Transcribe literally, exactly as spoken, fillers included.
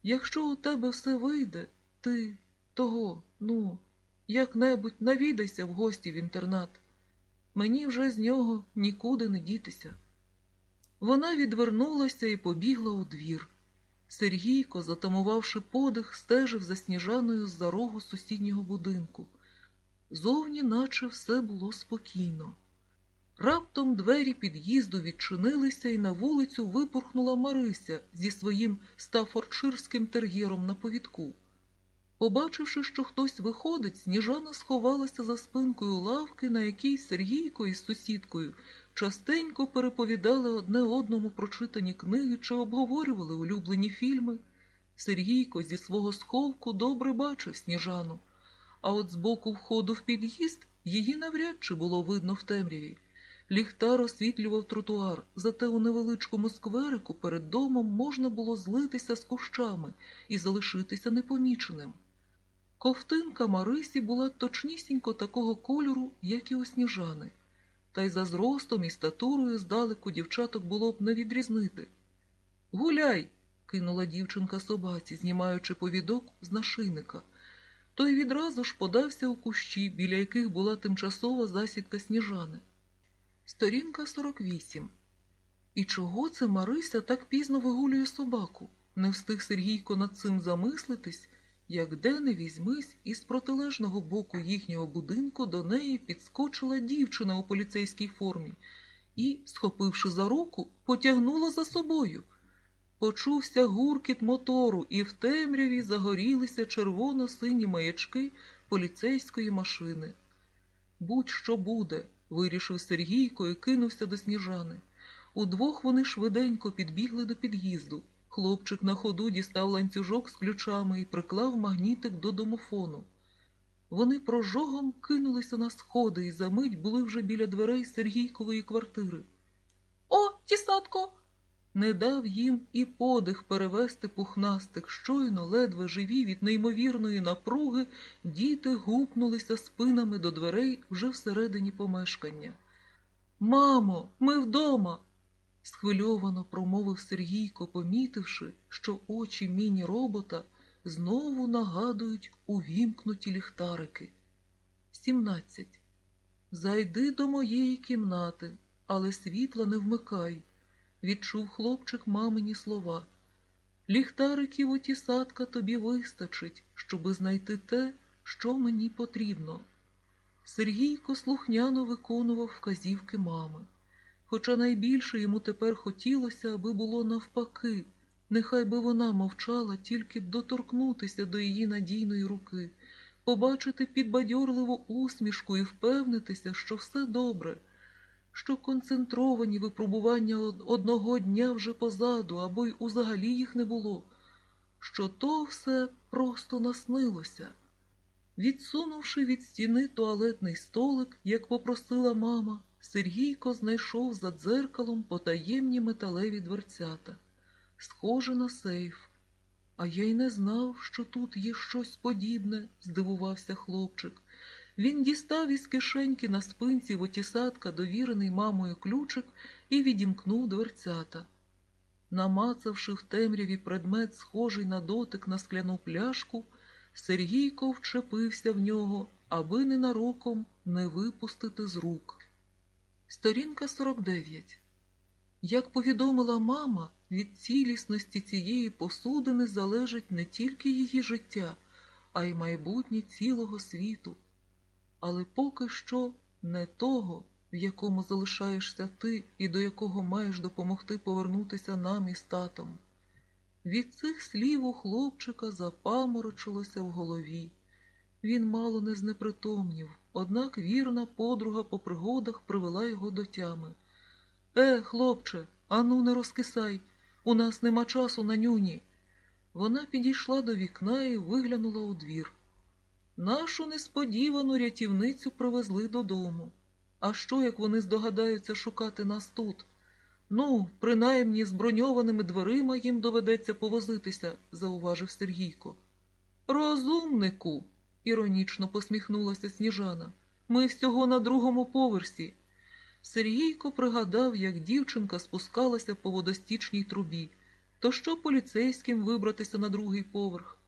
Якщо у тебе все вийде, ти того, ну, як-небудь навідайся в гості в інтернат. Мені вже з нього нікуди не дітися. Вона відвернулася і побігла у двір. Сергійко, затамувавши подих, стежив за Сніжаною з-за рогу сусіднього будинку. Зовні наче все було спокійно. Раптом двері під'їзду відчинилися, і на вулицю випорхнула Марися зі своїм стаффордширським тер'єром на повідку. Побачивши, що хтось виходить, Сніжана сховалася за спинкою лавки, на якій Сергійко із сусідкою частенько переповідали одне одному прочитані книги чи обговорювали улюблені фільми. Сергійко зі свого сховку добре бачив Сніжану, а от з боку входу в під'їзд її навряд чи було видно в темряві. Ліхтар освітлював тротуар, зате у невеличкому скверику перед домом можна було злитися з кущами і залишитися непоміченим. Ковтинка Марисі була точнісінько такого кольору, як і у Сніжани, та й за зростом і статурою здалеку дівчаток було б не відрізнити. «Гуляй!» – кинула дівчинка собаці, знімаючи повідок з нашийника. Той відразу ж подався у кущі, біля яких була тимчасова засідка Сніжани. Сторінка сорок вісім. І чого це Марися так пізно вигулює собаку? Не встиг Сергійко над цим замислитись, як де не візьмись, із протилежного боку їхнього будинку до неї підскочила дівчина у поліцейській формі і, схопивши за руку, потягнула за собою. Почувся гуркіт мотору, і в темряві загорілися червоно-сині маячки поліцейської машини. «Будь-що буде», – вирішив Сергійко і кинувся до Сніжани. Удвох вони швиденько підбігли до під'їзду. Хлопчик на ходу дістав ланцюжок з ключами і приклав магнітик до домофону. Вони прожогом кинулися на сходи і за мить були вже біля дверей Сергійкової квартири. «О, тісатко!» Не дав їм і подих перевести пухнастик. Щойно, ледве живі від неймовірної напруги, діти гупнулися спинами до дверей вже всередині помешкання. «Мамо, ми вдома!» – схвильовано промовив Сергійко, помітивши, що очі міні-робота знову нагадують увімкнуті ліхтарики. сімнадцять. «Зайди до моєї кімнати, але світла не вмикай», – відчув хлопчик мамині слова. «Ліхтариків у тісатка тобі вистачить, щоби знайти те, що мені потрібно». Сергійко слухняно виконував вказівки мами. Хоча найбільше йому тепер хотілося, аби було навпаки. Нехай би вона мовчала, тільки б доторкнутися до її надійної руки, побачити підбадьорливу усмішку і впевнитися, що все добре, що концентровані випробування одного дня вже позаду, або й узагалі їх не було, що то все просто наснилося. Відсунувши від стіни туалетний столик, як попросила мама, Сергійко знайшов за дзеркалом потаємні металеві дверцята. Схоже на сейф. «А я й не знав, що тут є щось подібне», – здивувався хлопчик. Він дістав із кишеньки на спинці вотісатка довірений мамою ключик і відімкнув дверцята. Намацавши в темряві предмет, схожий на дотик на скляну пляшку, Сергійко вчепився в нього, аби ненароком не випустити з рук. Сторінка сорок дев'ять. Як повідомила мама, від цілісності цієї посудини залежить не тільки її життя, а й майбутнє цілого світу. Але поки що не того, в якому залишаєшся ти і до якого маєш допомогти повернутися нам із татом. Від цих слів у хлопчика запаморочилося в голові. Він мало не знепритомнів, однак вірна подруга по пригодах привела його до тями. «Е, хлопче, ану не розкисай, у нас нема часу на нюні». Вона підійшла до вікна і виглянула у двір. Нашу несподівану рятівницю привезли додому. А що, як вони здогадаються шукати нас тут? Ну, принаймні з броньованими дверима їм доведеться повозитися, зауважив Сергійко. Розумнику, іронічно посміхнулася Сніжана. Ми всього на другому поверсі. Сергійко пригадав, як дівчинка спускалася по водостічній трубі. То що поліцейським вибратися на другий поверх?